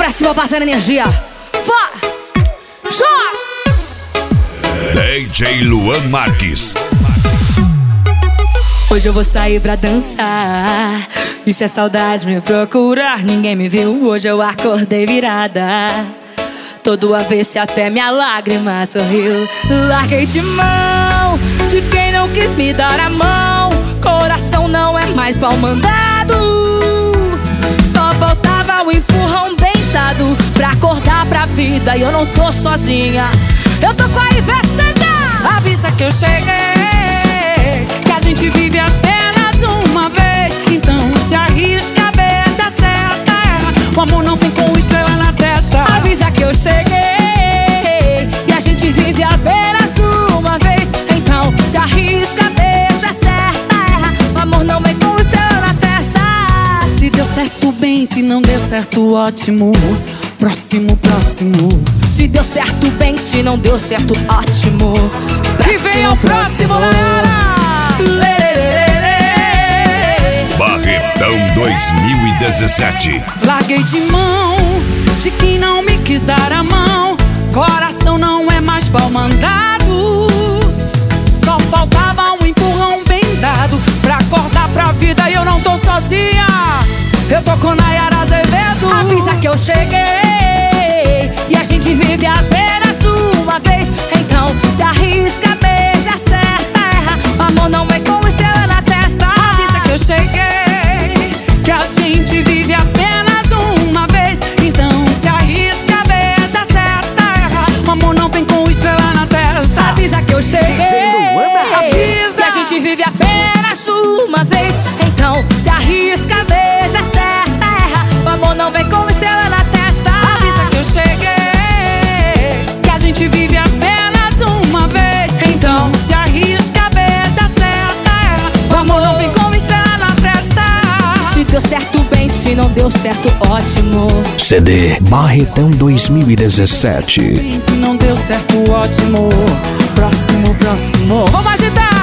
pra cima, passando energia. Vai! Joga! DJ Luan Marques. Hoje eu vou sair pra dançar. E se a saudade me procurar, ninguém me viu. Hoje eu acordei virada, todo avesso, até minha lágrima sorriu. Larguei de mão de quem não quis me dar a mão. Coração não é mais pau mandado. Só faltava o empurrão bem dado pra acordar pra vida. E eu não tô sozinha, eu tô com a Ivete Sangalo. Avisa que eu cheguei, que a gente vive apenas uma vez. Então se arrisca, beija, acerta, erra. O amor não tem com estrela na testa. Avisa que eu cheguei, e a gente vive apenas uma vez. Então se arrisca, beija, acerta, erra. O amor não vem com estrela na testa. Se deu certo, bem, se não deu certo, ótimo. Próximo, próximo. Se deu certo, bem, se não deu certo, ótimo. E vem ao próximo, galera! Barretão 2017. Larguei de mão de quem não me quis dar a mão. Coração não é mais pau mandado. Só faltava um empurrão bem dado pra acordar pra vida. E eu não tô sozinha, eu tô com Nayara Azevedo. Avisa que eu cheguei, e a gente vive apenas uma vez. Então se arrisca, beija, acerta, erra. O amor não vem com estrela na testa. Avisa que eu cheguei, que a gente vive apenas uma vez. Então se arrisca, beija, acerta, erra. O amor não vem com estrela na testa. Avisa que eu cheguei, avisa, que a gente vive apenas uma vez. Então se arrisca, beija, acerta, erra. O amor não vem com estrela na testa. Avisa que eu cheguei, que a gente vive apenas uma vez. Então se arrisca, beija, acerta, erra. O amor não vem com estrela na testa. Se deu certo, bem, se não deu certo, ótimo. CD Barretão 2017. Bem, se não deu certo, ótimo. Próximo, próximo. Vamos agitar!